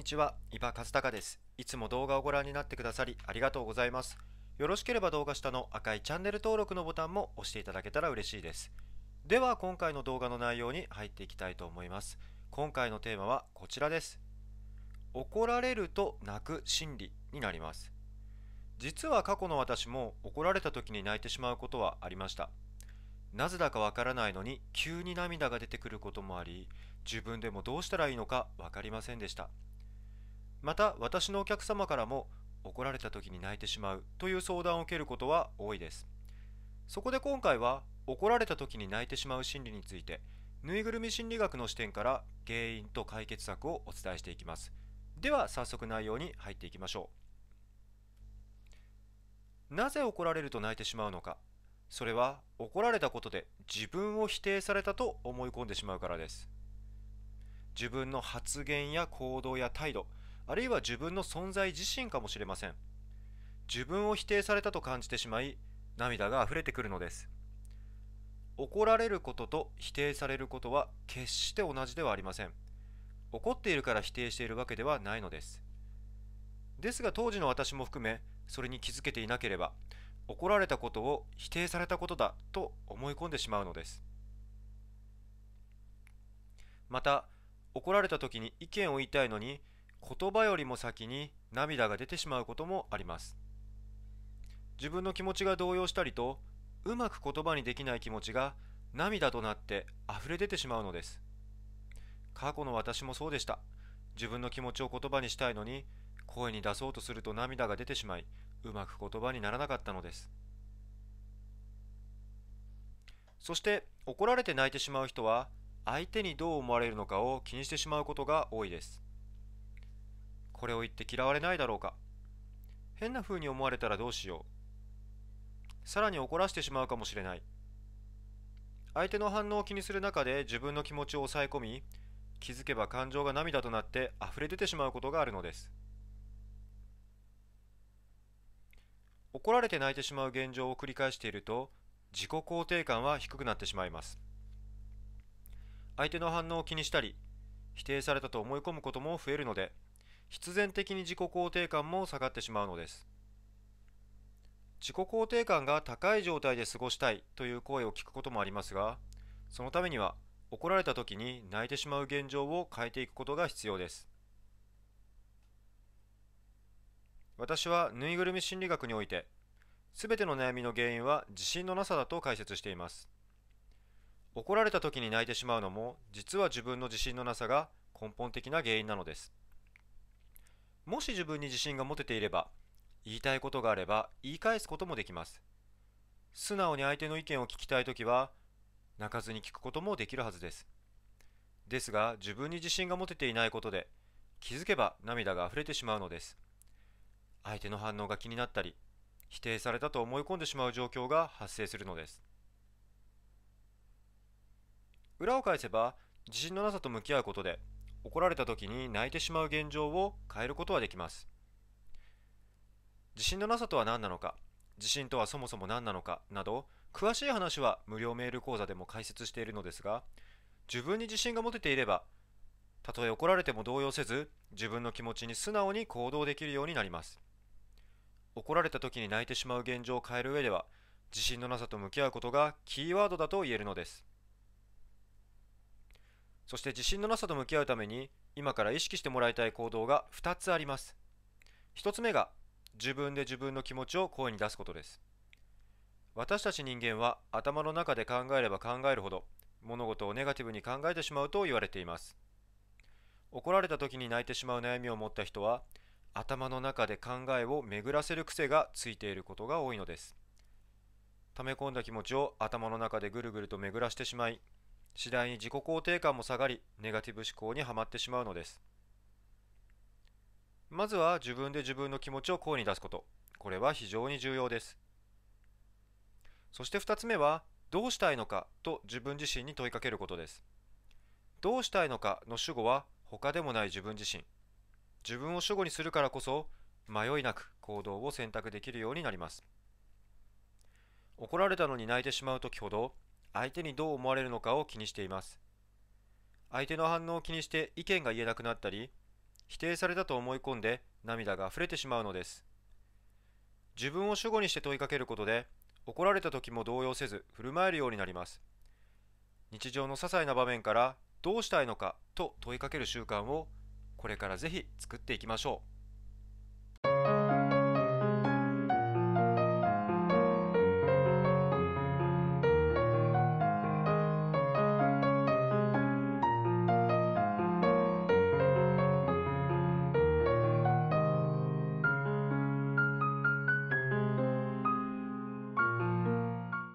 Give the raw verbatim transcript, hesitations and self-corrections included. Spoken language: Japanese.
にちは、伊庭和孝です。いつも動画をご覧になってくださりありがとうございます。よろしければ動画下の赤いチャンネル登録のボタンも押していただけたら嬉しいです。では今回の動画の内容に入っていきたいと思います。今回のテーマはこちらです。怒られると泣く心理になります。実は過去の私も怒られた時に泣いてしまうことはありました。なぜだかわからないのに急に涙が出てくることもあり、自分でもどうしたらいいのかわかりませんでした。また私のお客様からも怒られた時に泣いてしまうという相談を受けることは多いです。そこで今回は怒られた時に泣いてしまう心理について、ぬいぐるみ心理学の視点から原因と解決策をお伝えしていきます。では早速内容に入っていきましょう。なぜ怒られると泣いてしまうのか。それは怒られたことで自分を否定されたと思い込んでしまうからです。自分の発言や行動や態度、あるいは自分の存在自身かもしれません。自分を否定されたと感じてしまい、涙が溢れてくるのです。怒られることと否定されることは決して同じではありません。怒っているから否定しているわけではないのです。ですが当時の私も含め、それに気づけていなければ、怒られたことを否定されたことだと思い込んでしまうのです。また、怒られた時に意見を言いたいのに、言葉よりも先に涙が出てしまうこともあります。自分の気持ちが動揺したりと、うまく言葉にできない気持ちが涙となって溢れ出てしまうのです。過去の私もそうでした。自分の気持ちを言葉にしたいのに、声に出そうとすると涙が出てしまい、うまく言葉にならなかったのです。そして怒られて泣いてしまう人は、相手にどう思われるのかを気にしてしまうことが多いです。これを言って嫌われないだろうか。変な風に思われたらどうしよう。さらに怒らせてしまうかもしれない。相手の反応を気にする中で自分の気持ちを抑え込み、気づけば感情が涙となって溢れ出てしまうことがあるのです。怒られて泣いてしまう現状を繰り返していると、自己肯定感は低くなってしまいます。相手の反応を気にしたり、否定されたと思い込むことも増えるので、必然的に自己肯定感も下がってしまうのです。自己肯定感が高い状態で過ごしたいという声を聞くこともありますが、そのためには怒られた時に泣いてしまう現状を変えていくことが必要です。私はぬいぐるみ心理学において、すべての悩みの原因は自信のなさだと解説しています。怒られた時に泣いてしまうのも、実は自分の自信のなさが根本的な原因なのです。もし自分に自信が持てていれば、言いたいことがあれば言い返すこともできます。素直に相手の意見を聞きたいときは、泣かずに聞くこともできるはずです。ですが、自分に自信が持てていないことで、気づけば涙が溢れてしまうのです。相手の反応が気になったり、否定されたと思い込んでしまう状況が発生するのです。裏を返せば、自信のなさと向き合うことで、怒られた時に泣いてしまう現状を変えることはできます。自信のなさとは何なのか、自信とはそもそも何なのかなど、詳しい話は無料メール講座でも解説しているのですが、自分に自信が持てていれば、たとえ怒られても動揺せず、自分の気持ちに素直に行動できるようになります。怒られた時に泣いてしまう現状を変える上では、自信のなさと向き合うことがキーワードだと言えるのです。そして自信のなさと向き合うために、今から意識してもらいたい行動がふたつあります。ひとつめが、自分で自分の気持ちを声に出すことです。私たち人間は頭の中で考えれば考えるほど物事をネガティブに考えてしまうと言われています。怒られた時に泣いてしまう悩みを持った人は、頭の中で考えを巡らせる癖がついていることが多いのです。溜め込んだ気持ちを頭の中でぐるぐると巡らしてしまい、次第に自己肯定感も下がり、ネガティブ思考にはまってしまうのです。まずは自分で自分の気持ちを声に出すこと。これは非常に重要です。そしてふたつめは、どうしたいのかと自分自身に問いかけることです。どうしたいのかの主語は他でもない自分自身。自分を主語にするからこそ、迷いなく行動を選択できるようになります。怒られたのに泣いてしまうときほど、相手にどう思われるのかを気にしています。相手の反応を気にして意見が言えなくなったり、 否定されたと思い込んで涙が溢れてしまうのです。自分を主語にして問いかけることで、怒られた時も動揺せず振る舞えるようになります。日常の些細な場面からどうしたいのかと問いかける習慣をこれからぜひ作っていきましょう。